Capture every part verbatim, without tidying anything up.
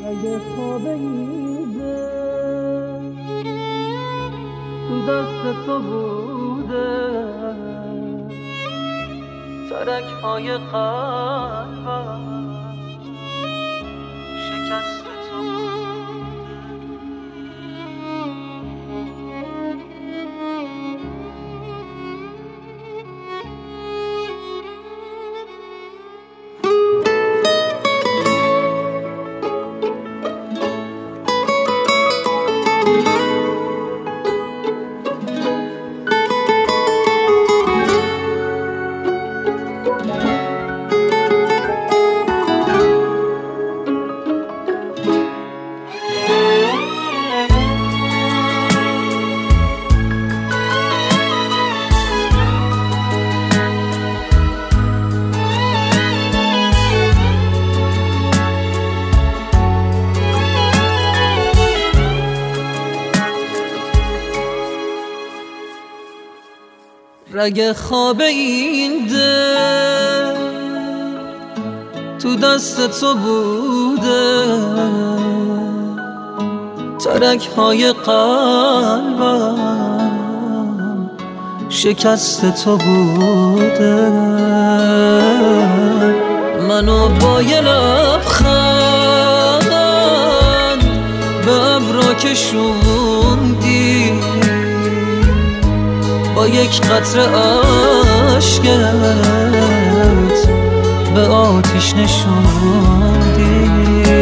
اگه خواب این دل تو دست تو بوده، ترک های قلبم شکست تو بوده. رگ خواب این دل تو دست تو بوده، ترک های قلبم شکست تو بوده. منو با یه لبخند به ابرا کشوندی، با یک قطره عشقت به آتیش نشوندی.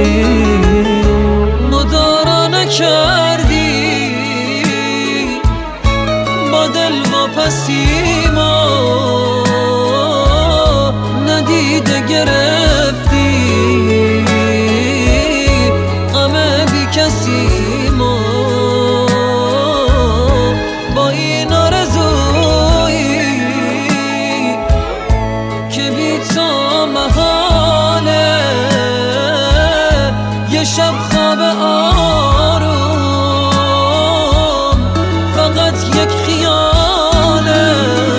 مدارا نکردی با دل واپسی ما، ندیده گرفتی غم بی کسی ما. با این آرزویی که بی تو محاله، یه شب خواب آروم فقط یک خیاله.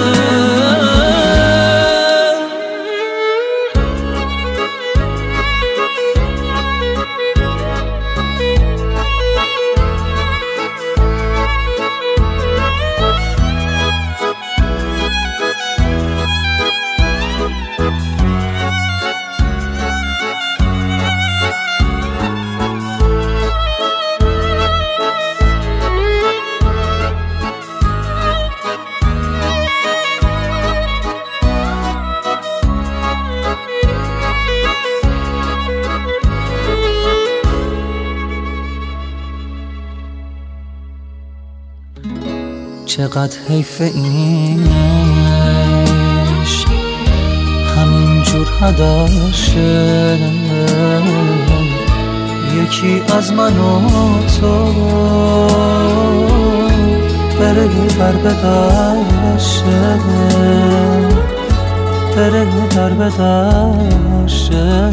چقدر حیف این عشق همینجور هدر شه، یکی از من و تو بره در به در شه، بره در به در شه.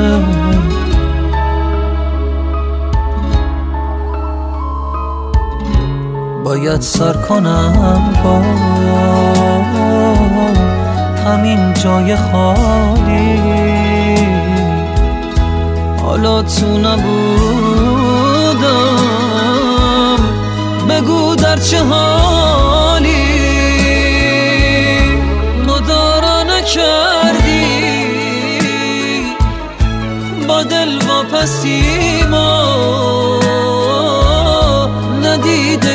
باید سر کنم با همین جای خالی، حالا تو نبودم بگو در چه حالی. مدارا نکردی با دل واپسی ما، ندیده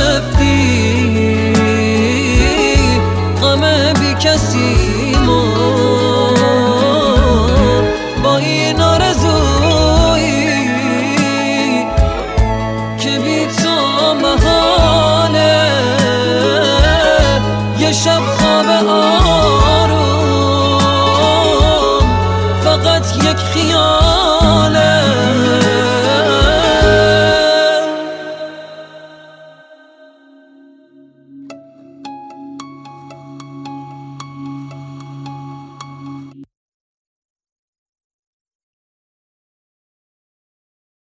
گرفتی غم بی کسی ما.